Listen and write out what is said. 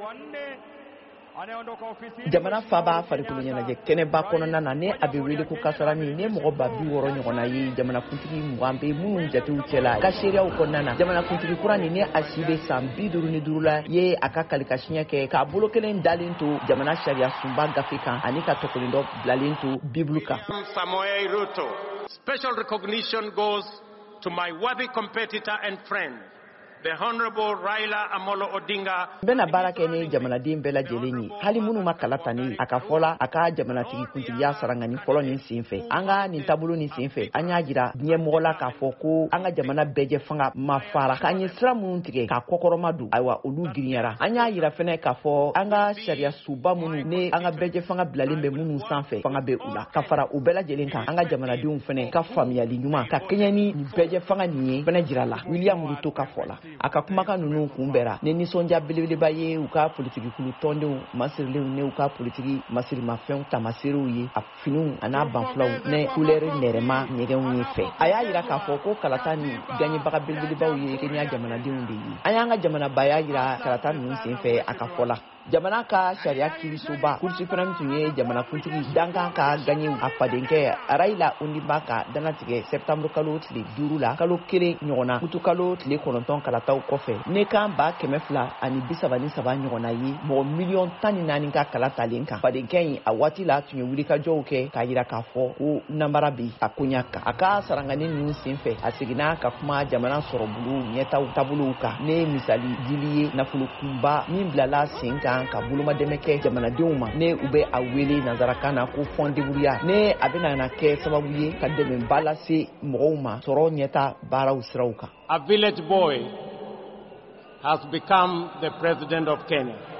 jamana faba farikolo ɲɛnajɛ kɛnɛba kɔnɔna na ne a bɛ wele ko kasarani ne mɔgɔ ba 60 ɲɔgɔnna ye jamana kuntigi 20 bɛ minnu jatew cɛla ka seereyaw kɔnɔna na jamana kuntigi kura ni ne a si bɛ san 55 la ye a ka kalikasiɲɛ kɛ k'a bolo kelen dalen to jamana sariya sunba gafe kan ani ka tɔkɔlen dɔ bilalen to bibulu kan. Samoei Ruto. Special recognition goes to my worthy competitor and friend, the Honorable Raila Amolo Odinga. Bena baara kɛ ni jamanaden bɛɛ lajɛlen ye hali minnu ma kala ta ne a ka fɔla a ka jamanatigi kuntigiya sarangani fɔlɔ nin senfɛ an ka nin taabolo nin senfɛ an y'a jira ɲɛmɔgɔ la k'a fɔ ko an ka jamana bɛɛjɛ fanga ma fara k'an ye sira minnu tigɛ k'a kɔkɔrɔma don ayiwa olu girinyara an y'a jira fɛnɛ k'a fɔ an ka sariya suba minnu ne an ka bɛɛjɛ fanga bilalen bɛ minnu sanfɛ fanga bɛ u la ka fara u bɛɛ lajɛlen kan an ka jamanadenw fɛnɛ ka faamuyali ɲuman ka kɛɲɛ ni bɛɛjɛ fanga nin ye fɛnɛ jira la William Ruto ka fɔ la a ka kumakan ninnu kunbɛra ne nisɔndiya belebeleba ye u ka politiki kulu tɔndenw masirilenw ne u ka politiki masirimafɛnw tamaserew ye a finiw a n'a banfulaw ne kulɛri nɛrɛma ɲɛgɛnw ye fɛ a y'a jira k'a fɔ ko kalata ni gaɲɛbaga belebelebaw ye kenya jamanadenw de ye an y'an ka jamanabaya jira kalata ninnu senfɛ a ka fɔ la jamana ka sariya kirisoba kursi fana tun ye jamana kuntigi dankan ka gaɲɛw a fadenkɛ Raila Ondimba ka danatigɛ septembre kalo tile 5 la kalo kelen ɲɔgɔnna kutu kalo tile 9 kalataw kɔfɛ ne kan 233 ɲɔgɔnna ye mɔgɔ miliyɔn 14 ka kala talen kan fadenkɛ in a waati la tun ye wulikajɔw kɛ k'a jira k'a fɔ ko nambara bi a koɲa kan a ka sarangani ninnu senfɛ a seginna ka kuma jamana sɔrɔbulu ɲɛtaw taabolow kan ne misali dili ye nafolo kunba min bilala sen kan ka bolomadɛmɛ kɛ jamanadenw ma ne u bɛ a wele nanzarakan na ko fɔndeburuya ne a bɛna na kɛ sababu ye ka dɛmɛba lase mɔgɔw ma sɔrɔ ɲɛta baaraw siraw kan. A village boy has become the president of Kenya.